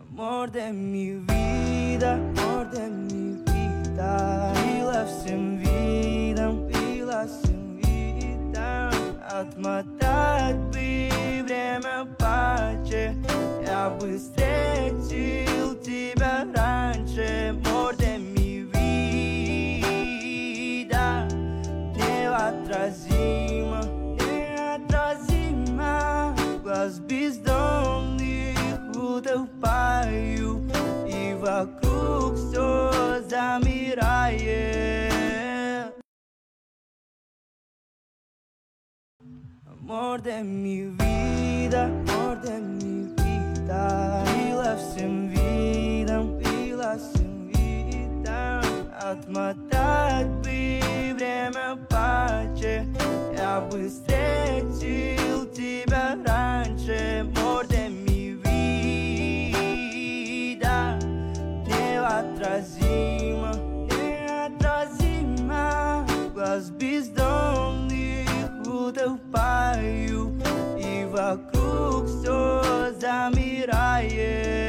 Amor de mi vida, amor de mi vida. Пила всем видом, пила всем видом. Отмотать бы время паче, я бы встретил тебя раньше. Amor de mi vida, неотразимо, неотразимо. Глаз бездомных утопаю, и вокруг все замирает. Amor de mi vida, amor de mi vida. Пила всем видом, пила всем видом. Отмотать бы время паче, я бы встретил тебя раньше. Amor de mi vida, неотразимо, неотразимо. Глаз бездомных утопаю, и вокруг все замирает.